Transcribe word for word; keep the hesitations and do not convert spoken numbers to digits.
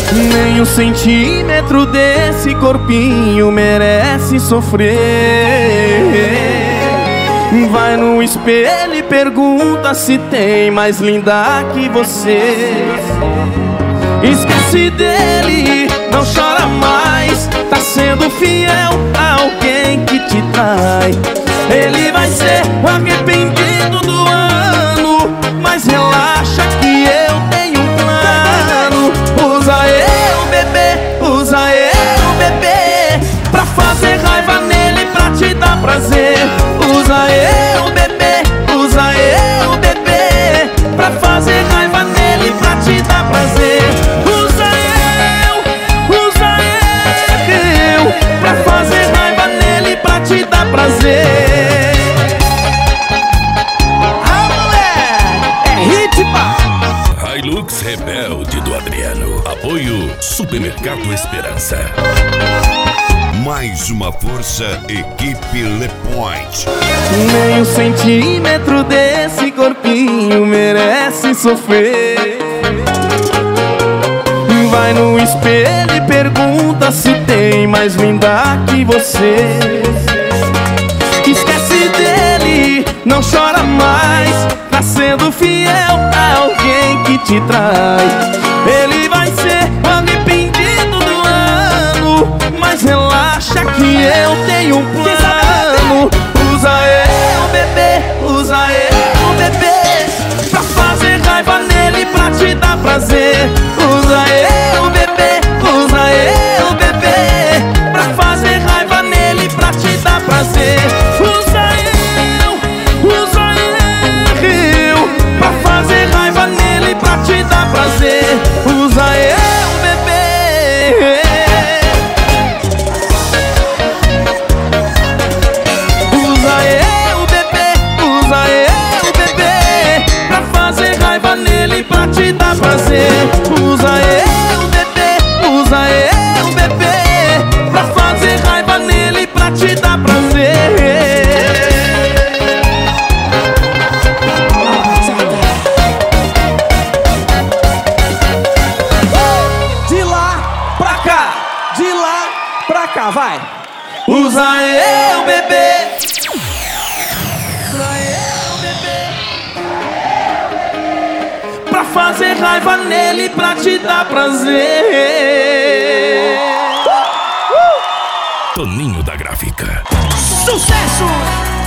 Nem um centímetro desse corpinho merece sofrer. Vai no espelho e pergunta se tem mais linda que você. Esquece dele, não chora mais. Tá sendo fiel a alguém que te trai. Ele vai ser o arrependido do ano, mas relaxa que eu tenho um plano. Usa eu, bebê, usa eu, bebê, pra fazer raiva nele, pra te dar prazer. Usa eu, bebê, usa eu, bebê, pra fazer raiva nele, pra te dar prazer. Usa eu, usa eu, pra fazer raiva nele, pra te dar prazer. Ah, moleque, é ritmo. Hilux Rebelde do Adriano. Apoio Supermercado Esperança. Mais uma força, equipe Le Point. Nem um centímetro desse corpinho merece sofrer. Vai no espelho e pergunta se tem mais linda que você. Esquece dele, não chora mais. Tá sendo fiel a alguém que te trai. Ele vai ser o arrependido do ano, mas relaxa que eu tenho um plano. Usa eu, bebê, usa eu, bebê, pra fazer raiva nele, pra te dar prazer. Usa eu, bebê, usa eu, bebê, pra fazer raiva nele, pra te dar prazer. Usa eu, usa eu, pra fazer raiva nele, pra te dar prazer. Usa eu, bebê. Usa eu, bebê, usa eu, bebê, pra fazer raiva nele, pra te dar prazer. Usa eu, bebê, usa eu, bebê, pra fazer raiva nele, pra te dar prazer. De lá pra cá, de lá pra cá, vai. Usa eu, bebê. Usa eu, bebê, pra fazer raiva nele, pra te dar prazer. Toninho da Gráfica. Sucesso!